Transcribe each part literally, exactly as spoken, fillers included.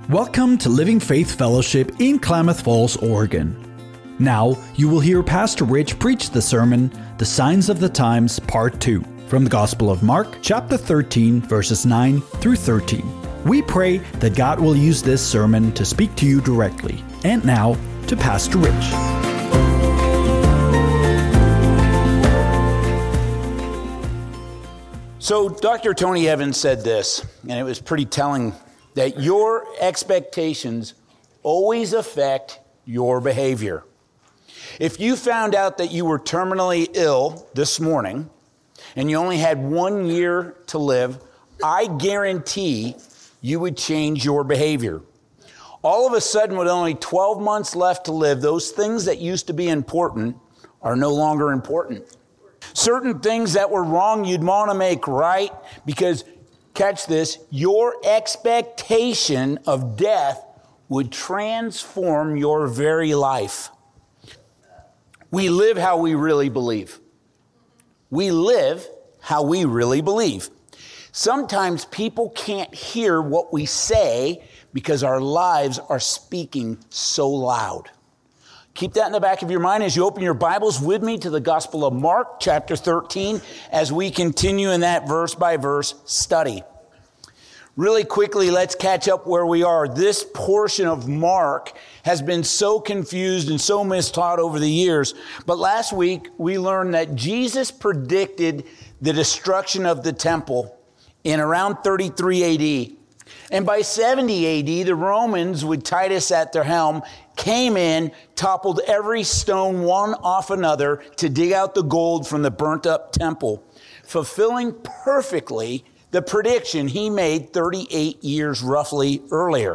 Welcome to Living Faith Fellowship in Klamath Falls, Oregon. Now, you will hear Pastor Rich preach the sermon, The Signs of the Times, Part two, from the Gospel of Mark, chapter thirteen, verses nine through thirteen. We pray that God will use this sermon to speak to you directly. And now, to Pastor Rich. So Doctor Tony Evans said this, and it was pretty telling, that your expectations always affect your behavior. If you found out that you were terminally ill this morning and you only had one year to live, I guarantee you would change your behavior. All of a sudden, with only twelve months left to live, those things that used to be important are no longer important. Certain things that were wrong you'd want to make right because, catch this, your expectation of death would transform your very life. We live how we really believe. We live how we really believe. Sometimes people can't hear what we say because our lives are speaking so loud. Keep that in the back of your mind as you open your Bibles with me to the Gospel of Mark, chapter thirteen, as we continue in that verse-by-verse study. Really quickly, let's catch up where we are. This portion of Mark has been so confused and so mistaught over the years. But last week, we learned that Jesus predicted the destruction of the temple in around thirty-three A D. And by seventy A D, the Romans, with Titus at their helm, came in, toppled every stone one off another to dig out the gold from the burnt-up temple, fulfilling perfectly the prediction he made thirty-eight years roughly earlier.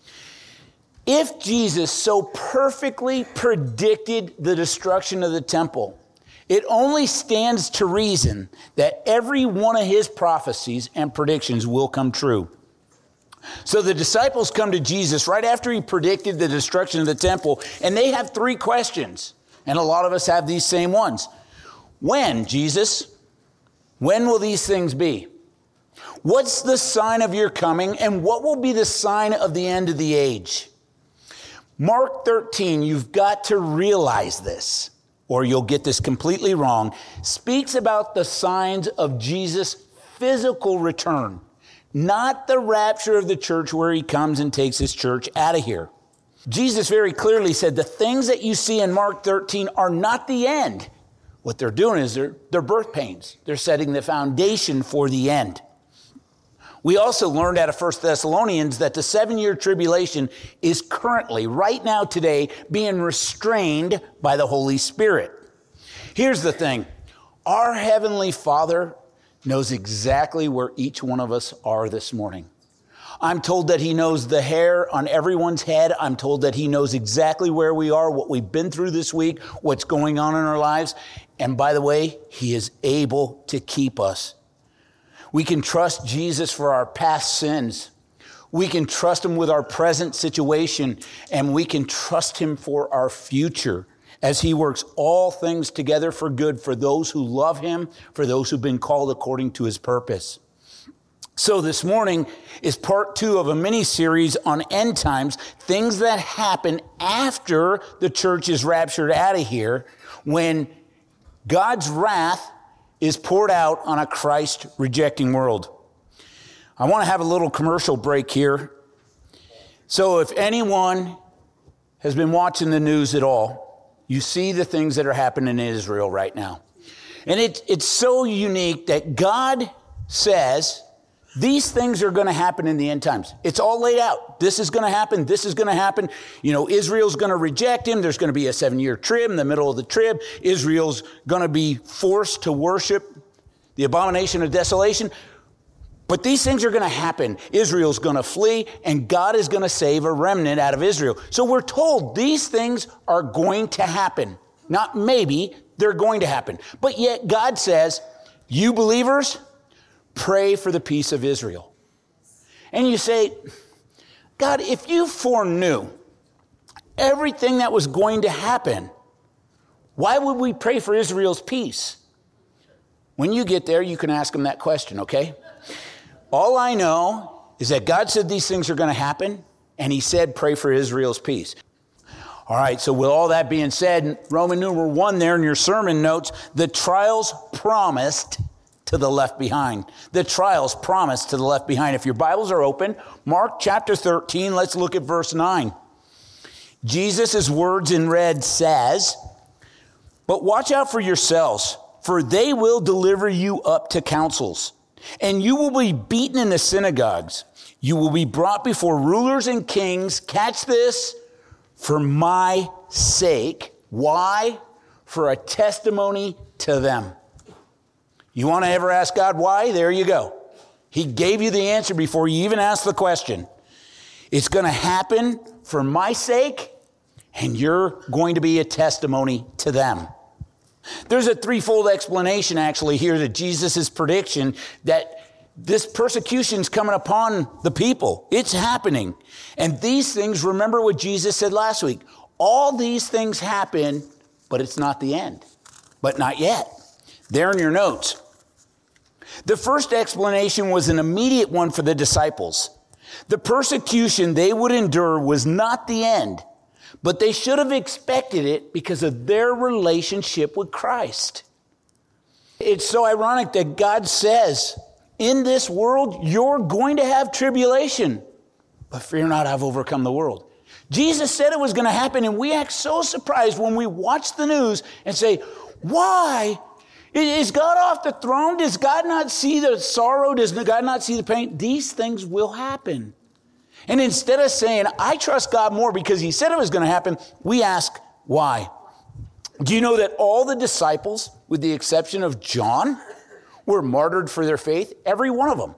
If Jesus so perfectly predicted the destruction of the temple, it only stands to reason that every one of his prophecies and predictions will come true. So the disciples come to Jesus right after he predicted the destruction of the temple, and they have three questions. And a lot of us have these same ones. When, Jesus? When will these things be? What's the sign of your coming, and what will be the sign of the end of the age? Mark thirteen, you've got to realize this, or you'll get this completely wrong, speaks about the signs of Jesus' physical return, not the rapture of the church where he comes and takes his church out of here. Jesus very clearly said the things that you see in Mark thirteen are not the end. What they're doing is they're, they're birth pains. They're setting the foundation for the end. We also learned out of First Thessalonians that the seven-year tribulation is currently, right now today, being restrained by the Holy Spirit. Here's the thing. Our Heavenly Father knows exactly where each one of us are this morning. I'm told that he knows the hair on everyone's head. I'm told that he knows exactly where we are, what we've been through this week, what's going on in our lives. And by the way, he is able to keep us. We can trust Jesus for our past sins. We can trust him with our present situation, and we can trust him for our future as he works all things together for good for those who love him, for those who've been called according to his purpose. So this morning is part two of a mini-series on end times, things that happen after the church is raptured out of here, when God's wrath is poured out on a Christ-rejecting world. I want to have a little commercial break here. So if anyone has been watching the news at all, you see the things that are happening in Israel right now. And it, it's so unique that God says these things are going to happen in the end times. It's all laid out. This is going to happen. This is going to happen. You know, Israel's going to reject him. There's going to be a seven-year trib in the middle of the trib. Israel's going to be forced to worship the abomination of desolation. But these things are going to happen. Israel's going to flee, and God is going to save a remnant out of Israel. So we're told these things are going to happen. Not maybe, they're going to happen. But yet God says, you believers, pray for the peace of Israel. And you say, God, if you foreknew everything that was going to happen, why would we pray for Israel's peace? When you get there, you can ask them that question, okay? All I know is that God said these things are going to happen, And he said, pray for Israel's peace. All right, so with all that being said, Roman numeral one there in your sermon notes, the trials promised to the left behind. The trials promised to the left behind. If your Bibles are open, Mark chapter thirteen, let's look at verse nine. Jesus' words in red says, but watch out for yourselves, for they will deliver you up to councils, and you will be beaten in the synagogues. You will be brought before rulers and kings. Catch this, for my sake. Why? For a testimony to them. You want to ever ask God why? There you go. He gave you the answer before you even asked the question. It's going to happen for my sake, and you're going to be a testimony to them. There's a threefold explanation actually here to Jesus' prediction that this persecution's coming upon the people. It's happening. And these things, remember what Jesus said last week, all these things happen, but it's not the end. But not yet. There in your notes. The first explanation was an immediate one for the disciples. The persecution they would endure was not the end, but they should have expected it because of their relationship with Christ. It's so ironic that God says, in this world, you're going to have tribulation, but fear not, I've overcome the world. Jesus said it was going to happen, and we act so surprised when we watch the news and say, why? Is God off the throne? Does God not see the sorrow? Does God not see the pain? These things will happen. And instead of saying, I trust God more because he said it was going to happen, we ask, why? Do you know that all the disciples, with the exception of John, were martyred for their faith? Every one of them.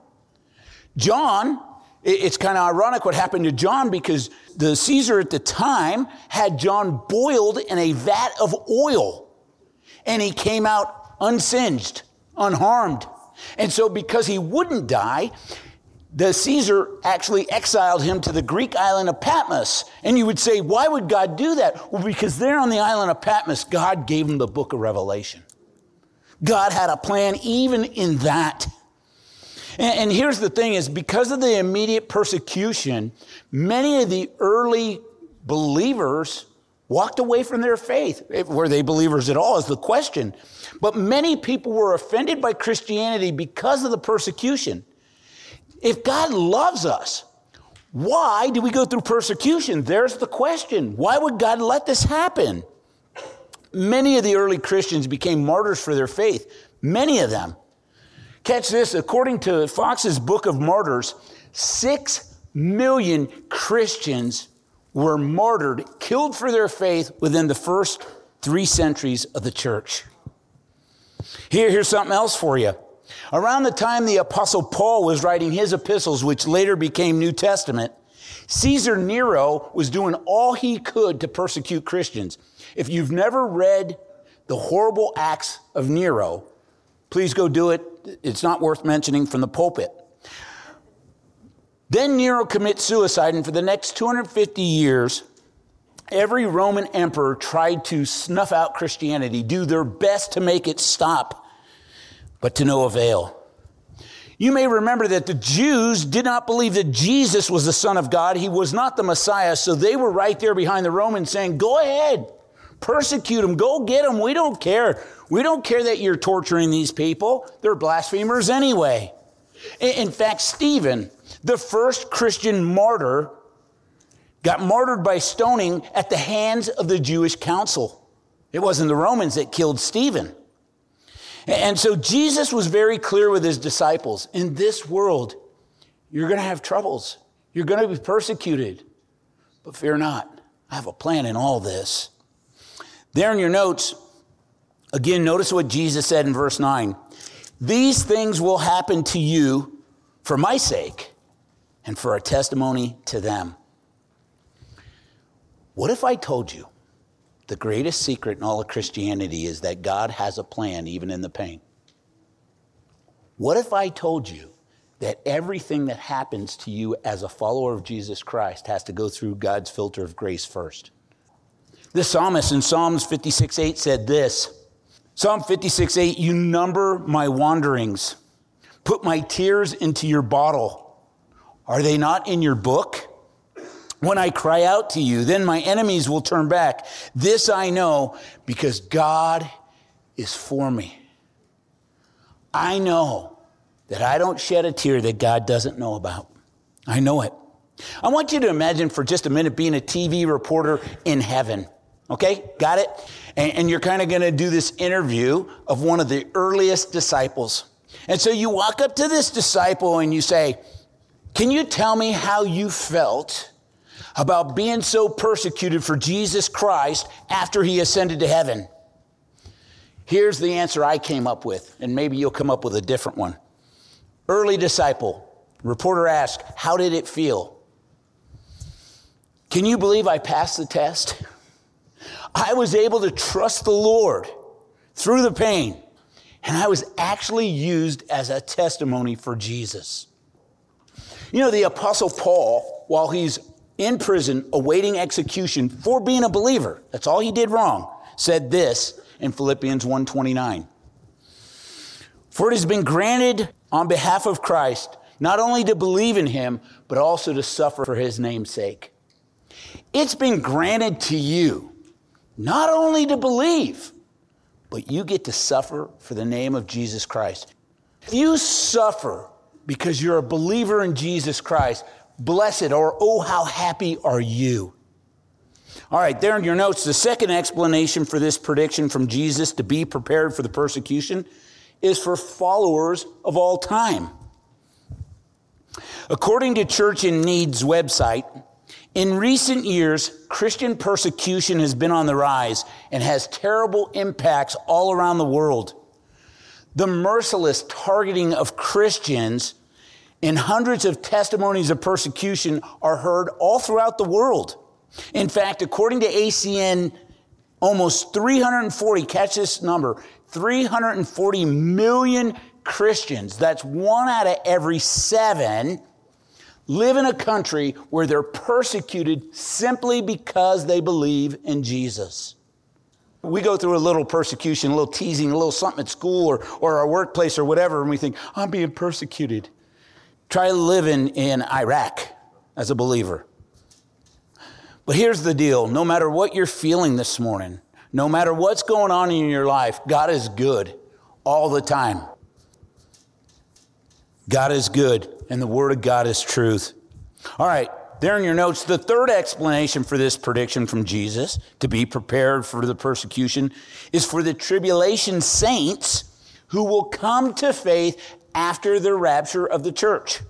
John, it's kind of ironic what happened to John because the Caesar at the time had John boiled in a vat of oil. And he came out unsinged, unharmed. And so because he wouldn't die, the Caesar actually exiled him to the Greek island of Patmos. And you would say, why would God do that? Well, because there on the island of Patmos, God gave him the book of Revelation. God had a plan even in that. And, and here's the thing is, because of the immediate persecution, many of the early believers walked away from their faith. Were they believers at all is the question. But many people were offended by Christianity because of the persecution. If God loves us, why do we go through persecution? There's the question. Why would God let this happen? Many of the early Christians became martyrs for their faith. Many of them. Catch this, according to Fox's Book of Martyrs, six million Christians were martyred, killed for their faith within the first three centuries of the church. Here, here's something else for you. Around the time the Apostle Paul was writing his epistles, which later became New Testament, Caesar Nero was doing all he could to persecute Christians. If you've never read the horrible acts of Nero, please go do it. It's not worth mentioning from the pulpit. Then Nero commits suicide, and for the next two hundred fifty years, every Roman emperor tried to snuff out Christianity, do their best to make it stop, but to no avail. You may remember that the Jews did not believe that Jesus was the Son of God. He was not the Messiah, so they were right there behind the Romans saying, go ahead, persecute them, go get them. We don't care. We don't care that you're torturing these people. They're blasphemers anyway. In fact, Stephen, the first Christian martyr, got martyred by stoning at the hands of the Jewish council. It wasn't the Romans that killed Stephen. And so Jesus was very clear with his disciples. In this world, you're going to have troubles. You're going to be persecuted. But fear not. I have a plan in all this. There in your notes, again, notice what Jesus said in verse nine. These things will happen to you for my sake and for a testimony to them. What if I told you the greatest secret in all of Christianity is that God has a plan even in the pain? What if I told you that everything that happens to you as a follower of Jesus Christ has to go through God's filter of grace first? The psalmist in Psalms fifty-six eight said this, Psalm fifty-six eight, you number my wanderings, put my tears into your bottle. Are they not in your book? When I cry out to you, then my enemies will turn back. This I know because God is for me. I know that I don't shed a tear that God doesn't know about. I know it. I want you to imagine for just a minute being a T V reporter in heaven. Okay, got it? And, and you're kind of going to do this interview of one of the earliest disciples. And so you walk up to this disciple and you say, can you tell me how you felt about being so persecuted for Jesus Christ after he ascended to heaven? Here's the answer I came up with, and maybe you'll come up with a different one. Early disciple, reporter asked, how did it feel? Can you believe I passed the test? I was able to trust the Lord through the pain, and I was actually used as a testimony for Jesus. You know, the Apostle Paul, while he's in prison awaiting execution for being a believer, that's all he did wrong, said this in Philippians one twenty-nine. For it has been granted on behalf of Christ, not only to believe in him, but also to suffer for his name's sake. It's been granted to you, not only to believe, but you get to suffer for the name of Jesus Christ. If you suffer because you're a believer in Jesus Christ, blessed or oh, how happy are you? All right, there in your notes, the second explanation for this prediction from Jesus to be prepared for the persecution is for followers of all time. According to Church in Need's website, in recent years, Christian persecution has been on the rise and has terrible impacts all around the world. The merciless targeting of Christians and hundreds of testimonies of persecution are heard all throughout the world. In fact, according to A C N, almost three hundred forty, catch this number, three hundred forty million Christians, that's one out of every seven, live in a country where they're persecuted simply because they believe in Jesus. We go through a little persecution, a little teasing, a little something at school or, or our workplace or whatever, and we think, I'm being persecuted. Try living in Iraq as a believer. But here's the deal. No matter what you're feeling this morning, no matter what's going on in your life, God is good all the time. God is good, and the Word of God is truth. All right, there in your notes, the third explanation for this prediction from Jesus to be prepared for the persecution is for the tribulation saints who will come to faith after the rapture of the church.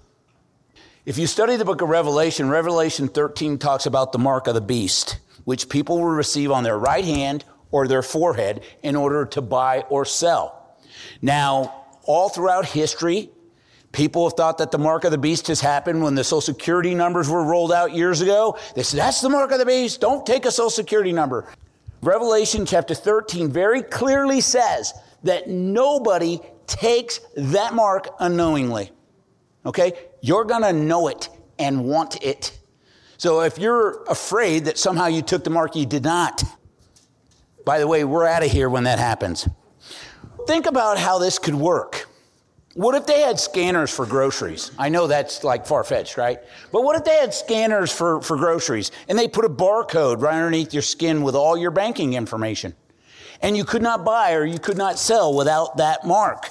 If you study the book of Revelation, Revelation thirteen talks about the mark of the beast, which people will receive on their right hand or their forehead in order to buy or sell. Now, all throughout history, people have thought that the mark of the beast has happened when the Social Security numbers were rolled out years ago. They said, that's the mark of the beast. Don't take a Social Security number. Revelation chapter thirteen very clearly says that nobody takes that mark unknowingly. Okay? You're going to know it and want it. So if you're afraid that somehow you took the mark, you did not. By the way, we're out of here when that happens. Think about how this could work. What if they had scanners for groceries? I know that's like far-fetched, right? But what if they had scanners for, for groceries and they put a barcode right underneath your skin with all your banking information? And you could not buy or you could not sell without that mark.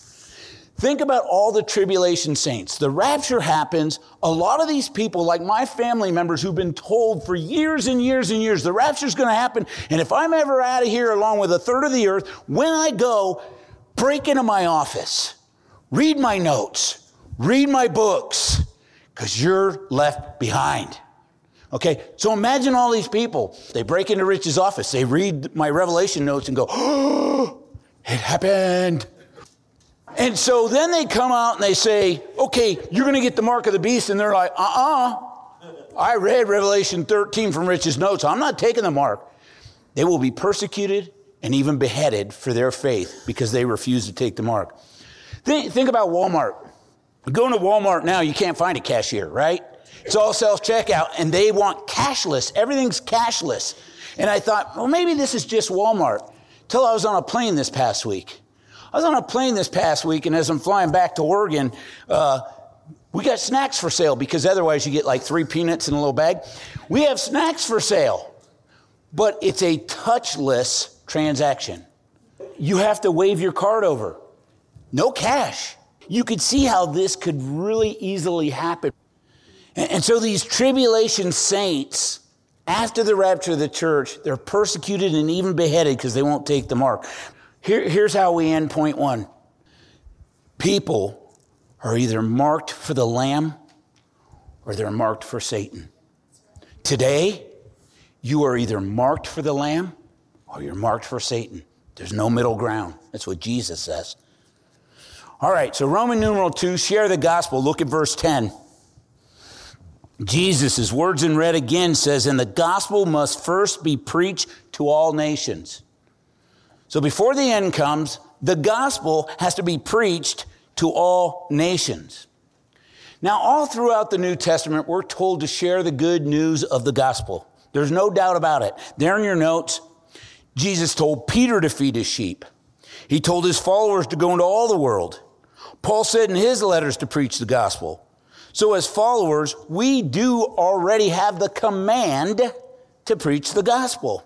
Think about all the tribulation saints. The rapture happens. A lot of these people, like my family members who've been told for years and years and years, the rapture's going to happen. And if I'm ever out of here along with a third of the earth, when I go, break into my office, read my notes, read my books, because you're left behind. Okay, so imagine all these people. They break into Rich's office. They read my Revelation notes and go, oh, it happened. And so then they come out and they say, okay, you're going to get the mark of the beast. And they're like, uh-uh. I read Revelation thirteen from Rich's notes. I'm not taking the mark. They will be persecuted and even beheaded for their faith because they refuse to take the mark. Think, think about Walmart. You go into Walmart now, you can't find a cashier, right? It's all self-checkout, and they want cashless. Everything's cashless. And I thought, well, maybe this is just Walmart. Till I was on a plane this past week. I was on a plane this past week, and as I'm flying back to Oregon, uh, We got snacks for sale because otherwise you get like three peanuts in a little bag. We have snacks for sale, but it's a touchless transaction. You have to wave your card over. No cash. You could see how this could really easily happen. And so these tribulation saints, after the rapture of the church, they're persecuted and even beheaded because they won't take the mark. Here, here's how we end point one. People are either marked for the Lamb or they're marked for Satan. Today, you are either marked for the Lamb or you're marked for Satan. There's no middle ground. That's what Jesus says. All right, so Roman numeral two, share the gospel. Look at verse ten. Jesus' words in red again says, and the gospel must first be preached to all nations. So before the end comes, the gospel has to be preached to all nations. Now, all throughout the New Testament, we're told to share the good news of the gospel. There's no doubt about it. There in your notes, Jesus told Peter to feed his sheep. He told his followers to go into all the world. Paul said in his letters to preach the gospel. So as followers, we do already have the command to preach the gospel.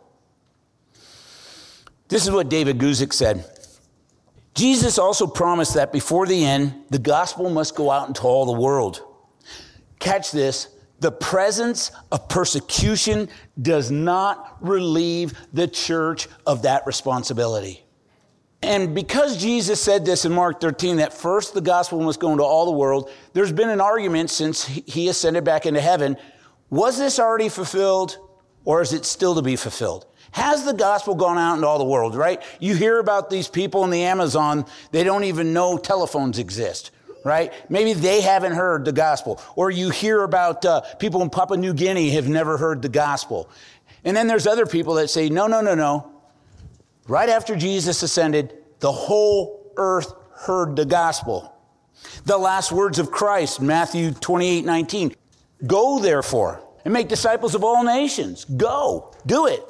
This is what David Guzik said. Jesus also promised that before the end, the gospel must go out into all the world. Catch this. The presence of persecution does not relieve the church of that responsibility. And because Jesus said this in Mark thirteen, that first the gospel must go into all the world, there's been an argument since he ascended back into heaven. Was this already fulfilled or is it still to be fulfilled? Has the gospel gone out into all the world, right? You hear about these people in the Amazon, they don't even know telephones exist, right? Maybe they haven't heard the gospel. Or you hear about uh, people in Papua New Guinea have never heard the gospel. And then there's other people that say, no, no, no, no. Right after Jesus ascended, the whole earth heard the gospel. The last words of Christ, Matthew twenty-eight nineteen. Go, therefore, and make disciples of all nations. Go, do it.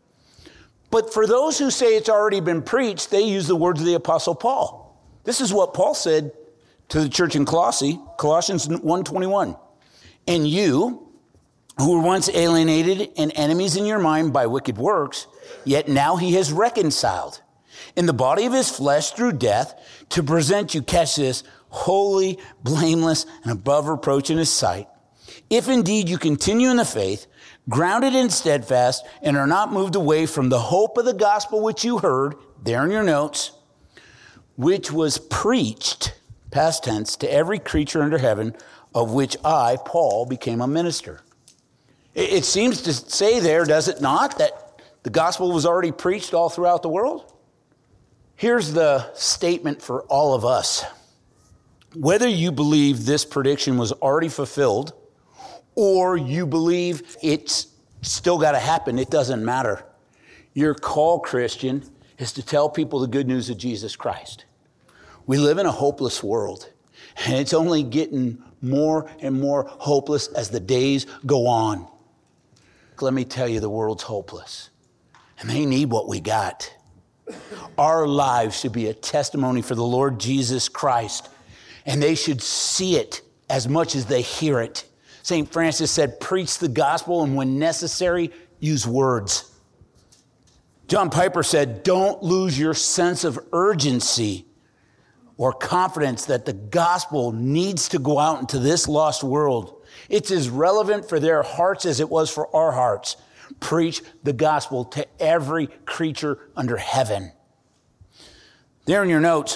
But for those who say it's already been preached, they use the words of the Apostle Paul. This is what Paul said to the church in Colossae, Colossians one twenty-one. And you, who were once alienated and enemies in your mind by wicked works, yet now he has reconciled in the body of his flesh through death to present you, catch this, holy, blameless, and above reproach in his sight. If indeed you continue in the faith, grounded and steadfast, and are not moved away from the hope of the gospel which you heard, there in your notes, which was preached, past tense, to every creature under heaven, of which I, Paul, became a minister. It seems to say there, does it not, that the gospel was already preached all throughout the world? Here's the statement for all of us. Whether you believe this prediction was already fulfilled or you believe it's still got to happen, it doesn't matter. Your call, Christian, is to tell people the good news of Jesus Christ. We live in a hopeless world, and it's only getting more and more hopeless as the days go on. Let me tell you, the world's hopeless, and they need what we got. Our lives should be a testimony for the Lord Jesus Christ, and they should see it as much as they hear it. Saint Francis said, preach the gospel, and when necessary, use words. John Piper said, don't lose your sense of urgency or confidence that the gospel needs to go out into this lost world. It's as relevant for their hearts as it was for our hearts. Preach the gospel to every creature under heaven. There in your notes,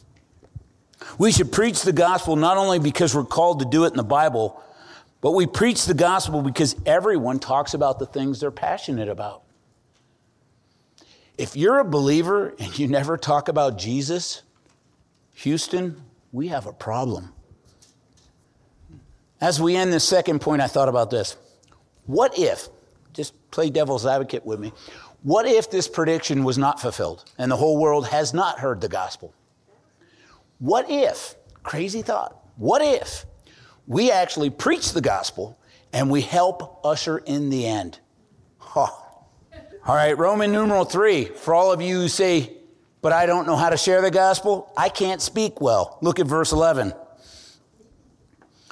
we should preach the gospel not only because we're called to do it in the Bible, but we preach the gospel because everyone talks about the things they're passionate about. If you're a believer and you never talk about Jesus, Houston, we have a problem. As we end this second point, I thought about this. What if, just play devil's advocate with me, what if this prediction was not fulfilled and the whole world has not heard the gospel? What if, crazy thought, what if we actually preach the gospel and we help usher in the end? Huh. All right, Roman numeral three, for all of you who say, but I don't know how to share the gospel, I can't speak well. Look at verse eleven.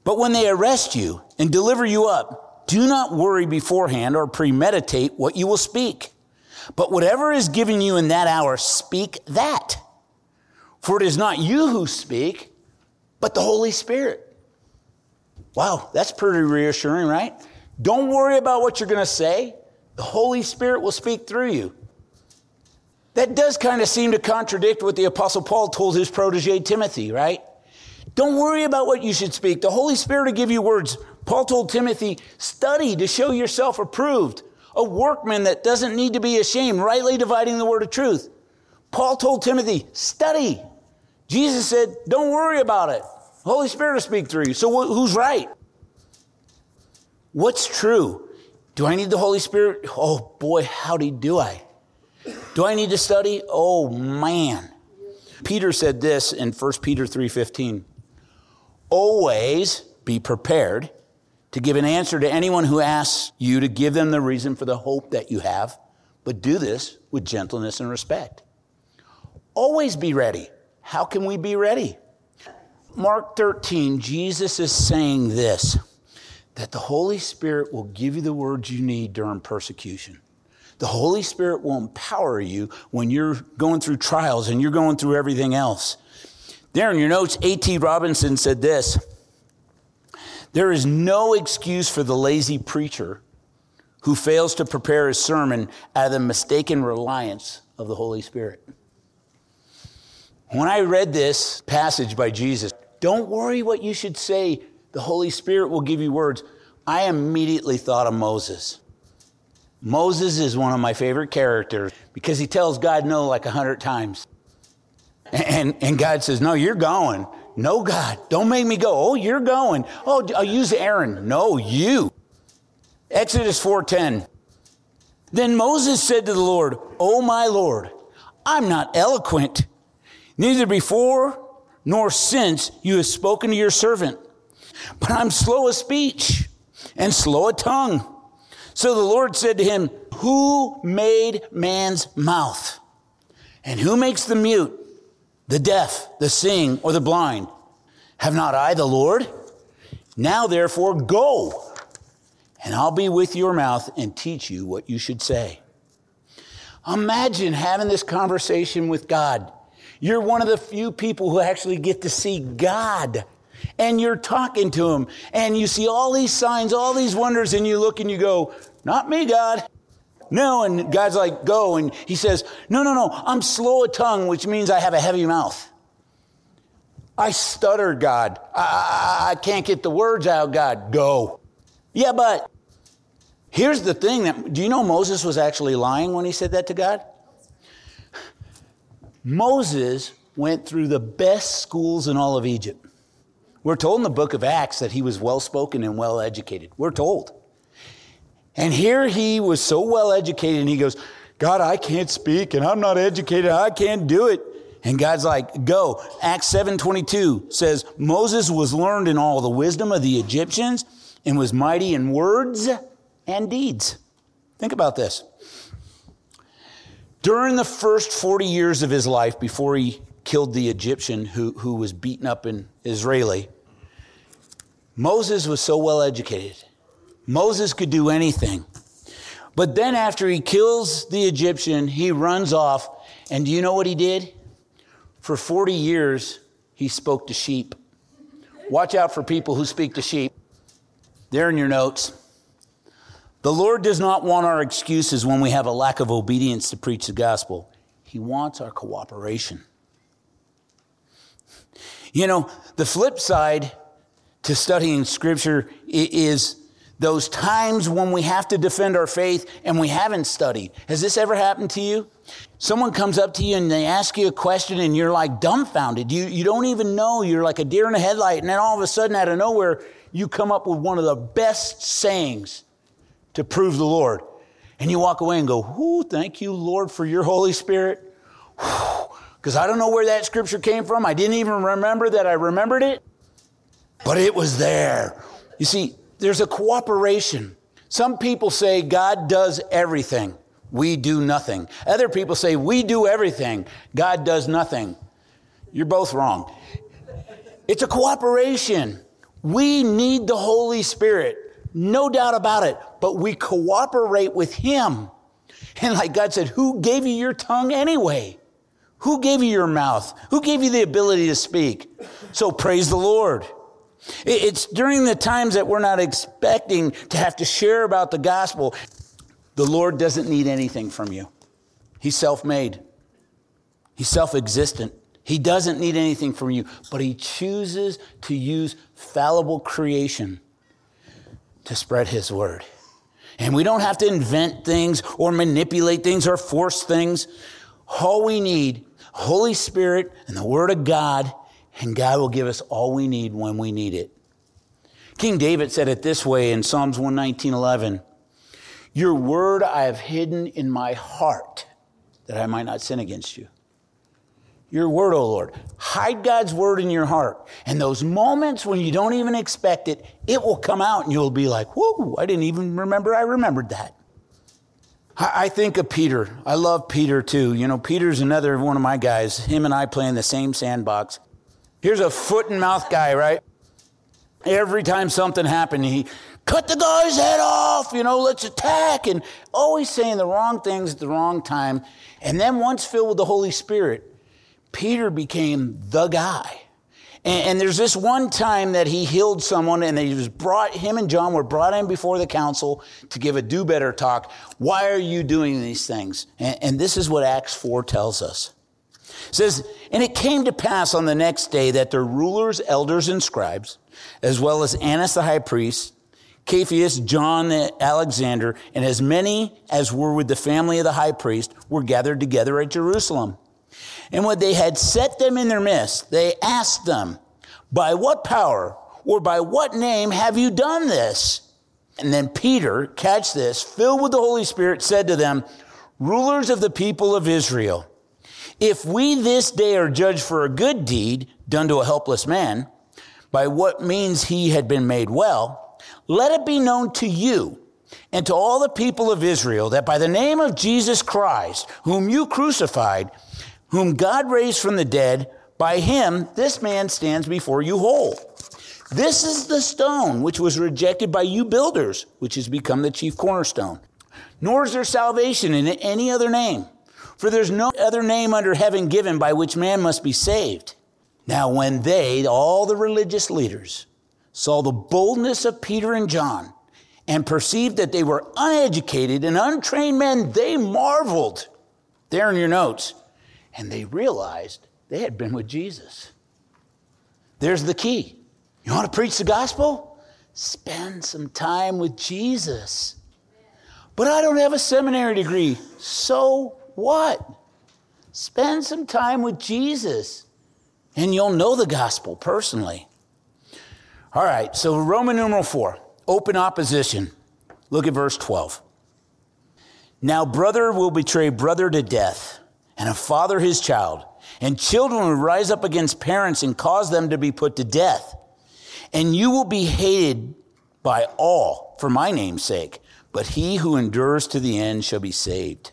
But when they arrest you and deliver you up, do not worry beforehand or premeditate what you will speak. But whatever is given you in that hour, speak that. For it is not you who speak, but the Holy Spirit. Wow, that's pretty reassuring, right? Don't worry about what you're going to say. The Holy Spirit will speak through you. That does kind of seem to contradict what the Apostle Paul told his protege Timothy, right? Don't worry about what you should speak. The Holy Spirit will give you words. Paul told Timothy, study to show yourself approved, a workman that doesn't need to be ashamed, rightly dividing the word of truth. Paul told Timothy, study. Jesus said, don't worry about it. The Holy Spirit will speak through you. So wh- who's right? What's true? Do I need the Holy Spirit? Oh boy, howdy do I. Do I need to study? Oh man. Peter said this in First Peter three fifteen. Always be prepared to give an answer to anyone who asks you to give them the reason for the hope that you have, but do this with gentleness and respect. Always be ready. How can we be ready? Mark thirteen, Jesus is saying this, that the Holy Spirit will give you the words you need during persecution. The Holy Spirit will empower you when you're going through trials and you're going through everything else. There in your notes, A T Robinson said this, there is no excuse for the lazy preacher who fails to prepare his sermon out of the mistaken reliance of the Holy Spirit. When I read this passage by Jesus, don't worry what you should say. The Holy Spirit will give you words. I immediately thought of Moses. Moses is one of my favorite characters because he tells God no like a hundred times. And, and God says, no, you're going. No, God, don't make me go. Oh, you're going. Oh, I'll use Aaron. No, you. Exodus four ten. Then Moses said to the Lord, oh, my Lord, I'm not eloquent, neither before nor since you have spoken to your servant. But I'm slow of speech and slow of tongue. So the Lord said to him, who made man's mouth? And who makes the mute, the deaf, the seeing, or the blind? Have not I the Lord? Now therefore go, and I'll be with your mouth and teach you what you should say. Imagine having this conversation with God. You're one of the few people who actually get to see God. And you're talking to him. And you see all these signs, all these wonders, and you look and you go, not me, God. No, and God's like, go. And he says, no, no, no, I'm slow of tongue, which means I have a heavy mouth. I stutter, God. I, I, I can't get the words out, God. Go. Yeah, but here's the thing. That, do you know Moses was actually lying when he said that to God? Moses went through the best schools in all of Egypt. We're told in the book of Acts that he was well-spoken and well-educated. We're told. And here he was so well-educated, and he goes, God, I can't speak, and I'm not educated. I can't do it. And God's like, go. Acts seven twenty-two says, Moses was learned in all the wisdom of the Egyptians and was mighty in words and deeds. Think about this. During the first forty years of his life, before he killed the Egyptian who, who was beaten up in Israeli, Moses was so well educated. Moses could do anything. But then after he kills the Egyptian, he runs off. And do you know what he did? For forty years, he spoke to sheep. Watch out for people who speak to sheep. There in your notes. The Lord does not want our excuses when we have a lack of obedience to preach the gospel. He wants our cooperation. You know, the flip side to studying Scripture is those times when we have to defend our faith and we haven't studied. Has this ever happened to you? Someone comes up to you and they ask you a question and you're like dumbfounded. You, you don't even know. You're like a deer in a headlight. And then all of a sudden, out of nowhere, you come up with one of the best sayings to prove the Lord. And you walk away and go, whoo, thank you, Lord, for your Holy Spirit. Because I don't know where that scripture came from. I didn't even remember that I remembered it. But it was there. You see, there's a cooperation. Some people say God does everything. We do nothing. Other people say we do everything. God does nothing. You're both wrong. It's a cooperation. We need the Holy Spirit, no doubt about it, but we cooperate with him. And like God said, who gave you your tongue anyway? Who gave you your mouth? Who gave you the ability to speak? So praise the Lord. It's during the times that we're not expecting to have to share about the gospel. The Lord doesn't need anything from you. He's self-made. He's self-existent. He doesn't need anything from you, but he chooses to use fallible creation to spread his word. And we don't have to invent things or manipulate things or force things. All we need, Holy Spirit and the word of God, and God will give us all we need when we need it. King David said it this way in Psalms one nineteen, eleven. Your word I have hidden in my heart that I might not sin against you. Your word, O Lord. Hide God's word in your heart. And those moments when you don't even expect it, it will come out and you'll be like, whoa, I didn't even remember I remembered that. I think of Peter. I love Peter too. You know, Peter's another one of my guys. Him and I play in the same sandbox. Here's a foot and mouth guy, right? Every time something happened, he cut the guy's head off, you know, let's attack. And always saying the wrong things at the wrong time. And then once filled with the Holy Spirit, Peter became the guy. And, and there's this one time that he healed someone and he was brought, him and John were brought in before the council to give a do-better talk. Why are you doing these things? And, and this is what Acts four tells us. It says, and it came to pass on the next day that their rulers, elders, and scribes, as well as Annas the high priest, Caiaphas, John the Alexander, and as many as were with the family of the high priest were gathered together at Jerusalem. And when they had set them in their midst, they asked them, by what power or by what name have you done this? And then Peter, catch this, filled with the Holy Spirit, said to them, rulers of the people of Israel, if we this day are judged for a good deed done to a helpless man, by what means he had been made well, let it be known to you and to all the people of Israel that by the name of Jesus Christ, whom you crucified, whom God raised from the dead, by him this man stands before you whole. This is the stone which was rejected by you builders, which has become the chief cornerstone. Nor is there salvation in any other name, for there's no other name under heaven given by which man must be saved. Now when they, all the religious leaders, saw the boldness of Peter and John and perceived that they were uneducated and untrained men, they marveled. There in your notes. And they realized they had been with Jesus. There's the key. You want to preach the gospel? Spend some time with Jesus. But I don't have a seminary degree. So what? Spend some time with Jesus, and you'll know the gospel personally. All right, so Roman numeral four, open opposition. Look at verse twelve. Now brother will betray brother to death, and a father his child, and children will rise up against parents and cause them to be put to death. And you will be hated by all for my name's sake, but he who endures to the end shall be saved.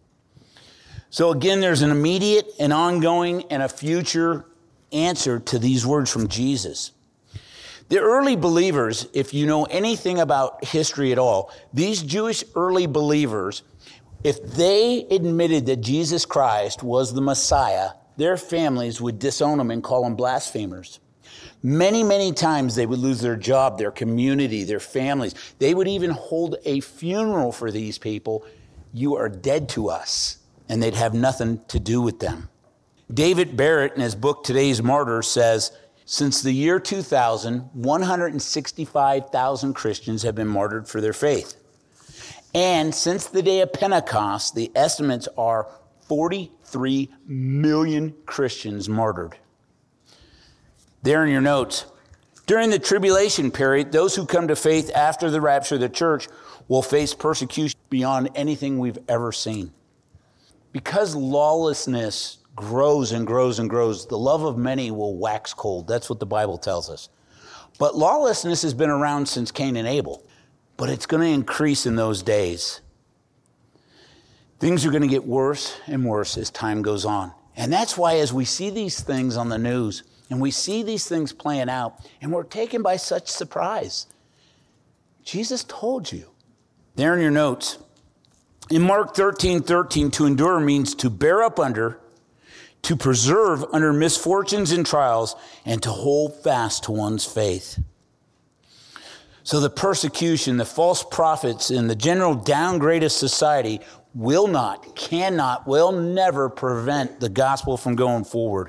So again, there's an immediate, an ongoing, and a future answer to these words from Jesus. The early believers, if you know anything about history at all, these Jewish early believers, if they admitted that Jesus Christ was the Messiah, their families would disown him and call them blasphemers. Many, many times they would lose their job, their community, their families. They would even hold a funeral for these people. You are dead to us. And they'd have nothing to do with them. David Barrett, in his book, Today's Martyrs, says, since the year two thousand, one hundred sixty-five thousand Christians have been martyred for their faith. And since the day of Pentecost, the estimates are forty-three million Christians martyred. There in your notes, during the tribulation period, those who come to faith after the rapture of the church will face persecution beyond anything we've ever seen. Because lawlessness grows and grows and grows, the love of many will wax cold. That's what the Bible tells us. But lawlessness has been around since Cain and Abel, but it's going to increase in those days. Things are going to get worse and worse as time goes on. And that's why as we see these things on the news, And we see these things playing out, and we're taken by such surprise. Jesus told you. There in your notes. In Mark thirteen thirteen, to endure means to bear up under, to preserve under misfortunes and trials, and to hold fast to one's faith. So the persecution, the false prophets, and the general downgrade of society will not, cannot, will never prevent the gospel from going forward.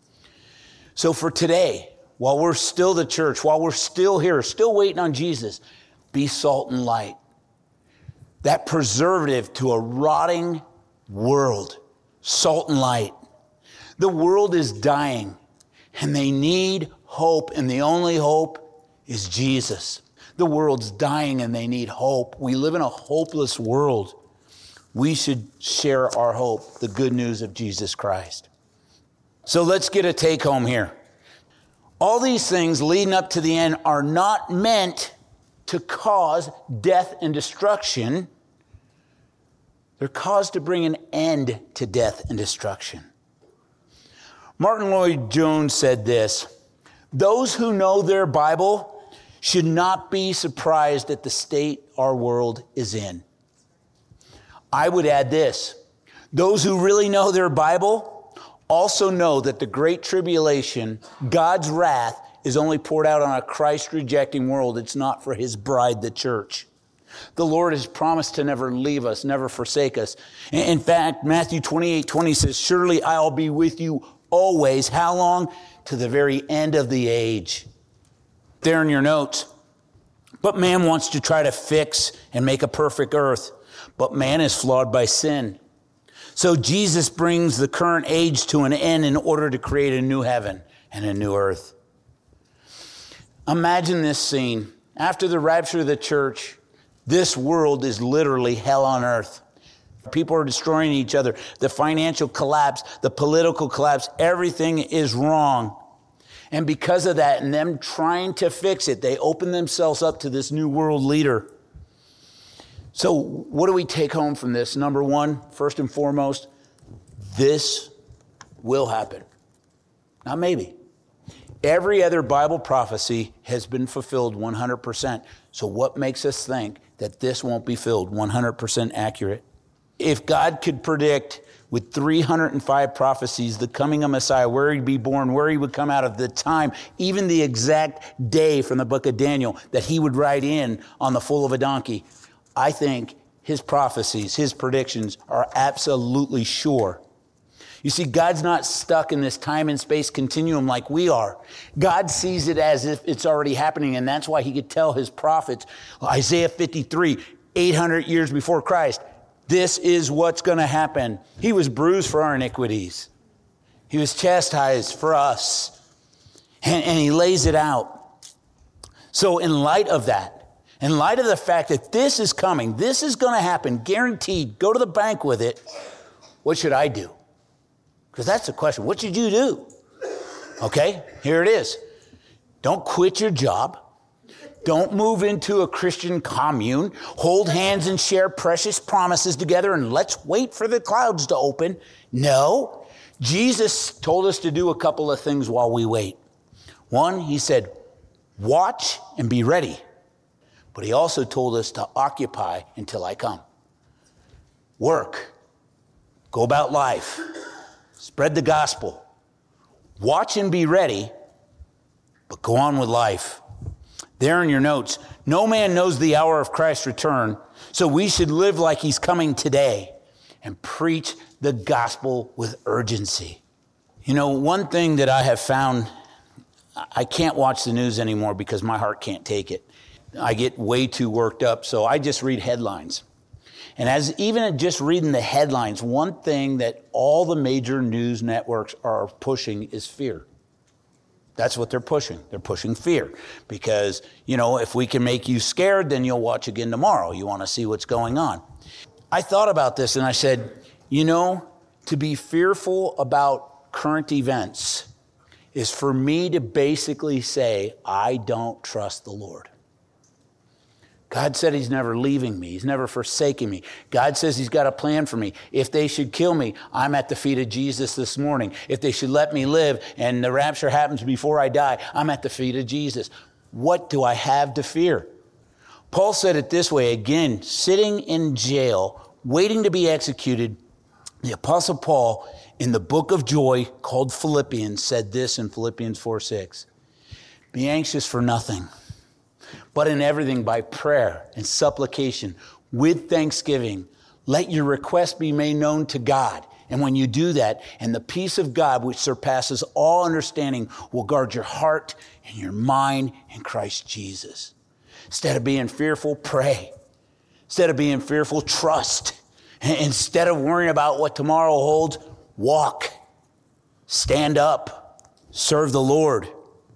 So for today, while we're still the church, while we're still here, still waiting on Jesus, be salt and light. That preservative to a rotting world, salt and light. The world is dying, and they need hope, and the only hope is Jesus. The world's dying, and they need hope. We live in a hopeless world. We should share our hope, the good news of Jesus Christ. So let's get a take home here. All these things leading up to the end are not meant to cause death and destruction. They're caused to bring an end to death and destruction. Martin Lloyd-Jones said this, those who know their Bible should not be surprised at the state our world is in. I would add this, those who really know their Bible also know that the great tribulation, God's wrath, is only poured out on a Christ-rejecting world. It's not for his bride, the church. The Lord has promised to never leave us, never forsake us. In fact, Matthew twenty-eight twenty says, surely I'll be with you always. How long? To the very end of the age. There in your notes. But man wants to try to fix and make a perfect earth. But man is flawed by sin. So Jesus brings the current age to an end in order to create a new heaven and a new earth. Imagine this scene. After the rapture of the church, this world is literally hell on earth. People are destroying each other. The financial collapse, the political collapse, everything is wrong. And because of that, and them trying to fix it, they open themselves up to this new world leader. So what do we take home from this? Number one, first and foremost, this will happen. Not maybe. Every other Bible prophecy has been fulfilled one hundred percent. So what makes us think that this won't be filled one hundred percent accurate? If God could predict with three hundred five prophecies the coming of Messiah, where he'd be born, where he would come out of, the time, even the exact day from the book of Daniel that he would ride in on the foal of a donkey, I think his prophecies, his predictions are absolutely sure. You see, God's not stuck in this time and space continuum like we are. God sees it as if it's already happening, and that's why he could tell his prophets, Isaiah fifty-three, eight hundred years before Christ, this is what's going to happen. He was bruised for our iniquities. He was chastised for us, and, and he lays it out. So in light of that, in light of the fact that this is coming, this is going to happen, guaranteed, go to the bank with it, what should I do? Because that's the question. What should you do? Okay, here it is. Don't quit your job. Don't move into a Christian commune. Hold hands and share precious promises together and let's wait for the clouds to open. No, Jesus told us to do a couple of things while we wait. One, he said, watch and be ready. But he also told us to occupy until I come. Work. Go about life. Spread the gospel. Watch and be ready, but go on with life. There in your notes, no man knows the hour of Christ's return, so we should live like he's coming today and preach the gospel with urgency. You know, one thing that I have found, I can't watch the news anymore because my heart can't take it. I get way too worked up, so I just read headlines. And as even just reading the headlines, one thing that all the major news networks are pushing is fear. That's what they're pushing. They're pushing fear because, you know, if we can make you scared, then you'll watch again tomorrow. You want to see what's going on. I thought about this and I said, you know, to be fearful about current events is for me to basically say, I don't trust the Lord. God said he's never leaving me. He's never forsaking me. God says he's got a plan for me. If they should kill me, I'm at the feet of Jesus this morning. If they should let me live and the rapture happens before I die, I'm at the feet of Jesus. What do I have to fear? Paul said it this way, again, sitting in jail, waiting to be executed. The Apostle Paul, in the book of joy called Philippians, said this in Philippians four six. Be anxious for nothing, but in everything by prayer and supplication with thanksgiving, let your requests be made known to God. And when you do that, and the peace of God, which surpasses all understanding, will guard your heart and your mind in Christ Jesus. Instead of being fearful, pray. Instead of being fearful, trust. Instead of worrying about what tomorrow holds, walk. Stand up. Serve the Lord.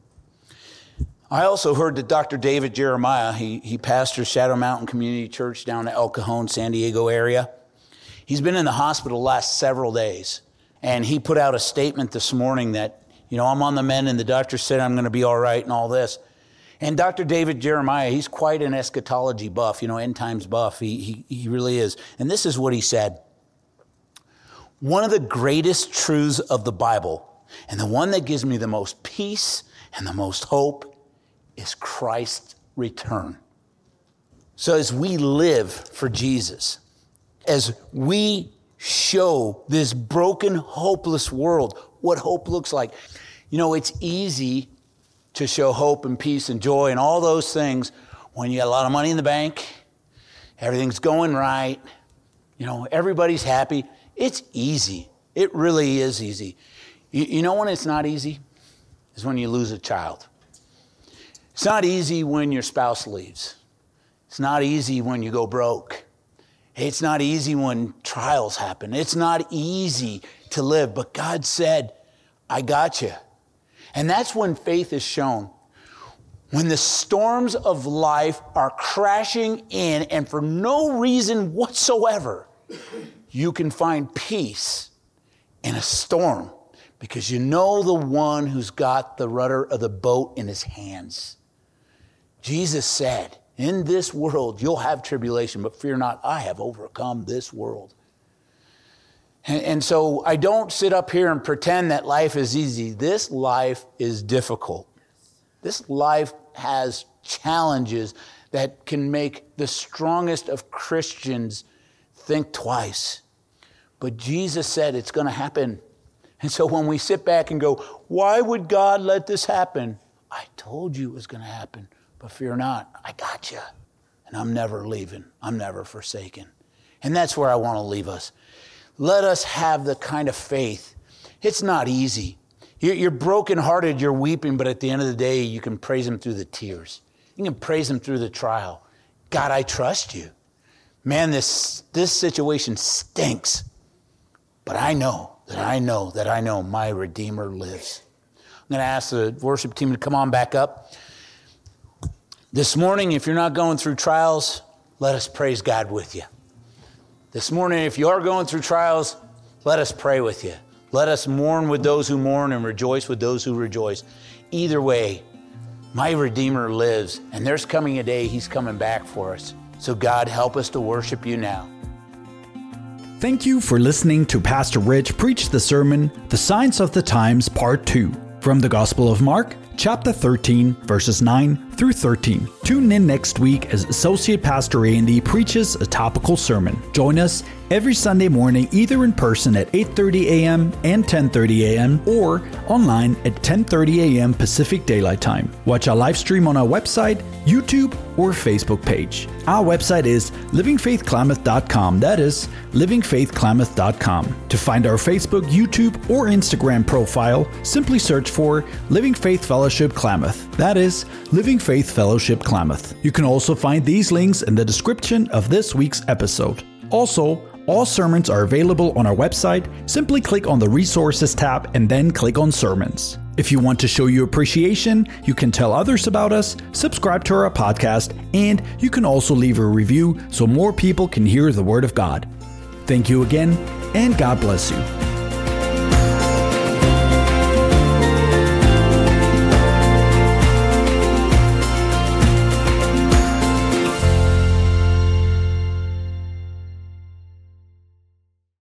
I also heard that Doctor David Jeremiah, he, he pastors Shadow Mountain Community Church down in El Cajon, San Diego area. He's been in the hospital the last several days. And he put out a statement this morning that, you know, I'm on the mend and the doctor said I'm going to be all right and all this. And Doctor David Jeremiah, he's quite an eschatology buff, you know, end times buff. He, he, he really is. And this is what he said. One of the greatest truths of the Bible, and the one that gives me the most peace and the most hope, is Christ's return. So as we live for Jesus, as we show this broken, hopeless world what hope looks like, you know, it's easy to show hope and peace and joy and all those things when you got a lot of money in the bank, everything's going right, you know, everybody's happy. It's easy. It really is easy. You, you know when it's not easy? Is when you lose a child. It's not easy when your spouse leaves. It's not easy when you go broke. It's not easy when trials happen. It's not easy to live, but God said, I got you. And that's when faith is shown. When the storms of life are crashing in and for no reason whatsoever, you can find peace in a storm because you know the one who's got the rudder of the boat in his hands. Jesus said, in this world, you'll have tribulation, but fear not, I have overcome this world. And, and so I don't sit up here and pretend that life is easy. This life is difficult. This life has challenges that can make the strongest of Christians think twice. But Jesus said it's going to happen. And so when we sit back and go, why would God let this happen? I told you it was going to happen. But fear not, I got you. And I'm never leaving. I'm never forsaken. And that's where I want to leave us. Let us have the kind of faith. It's not easy. You're brokenhearted, you're weeping, but at the end of the day, you can praise him through the tears. You can praise him through the trial. God, I trust you. Man, this, this situation stinks. But I know that I know that I know my Redeemer lives. I'm going to ask the worship team to come on back up. This morning, if you're not going through trials, let us praise God with you. This morning, if you are going through trials, let us pray with you. Let us mourn with those who mourn and rejoice with those who rejoice. Either way, my Redeemer lives, and there's coming a day he's coming back for us. So God, help us to worship you now. Thank you for listening to Pastor Rich preach the sermon, The Signs of the Times, Part two, from the Gospel of Mark, chapter thirteen, verses nine through thirteen. Tune in next week as Associate Pastor Andy preaches a topical sermon. Join us every Sunday morning, either in person at eight thirty a.m. and ten thirty a.m. or online at ten thirty a.m. Pacific Daylight Time. Watch our live stream on our website, YouTube, or Facebook page. Our website is living faith klamath dot com. That is living faith klamath dot com. To find our Facebook, YouTube, or Instagram profile, simply search for Living Faith Fellowship Klamath. That is Living Faith Fellowship Klamath. You can also find these links in the description of this week's episode. Also, all sermons are available on our website. Simply click on the Resources tab and then click on Sermons. If you want to show your appreciation, you can tell others about us, subscribe to our podcast, and you can also leave a review so more people can hear the Word of God. Thank you again, and God bless you.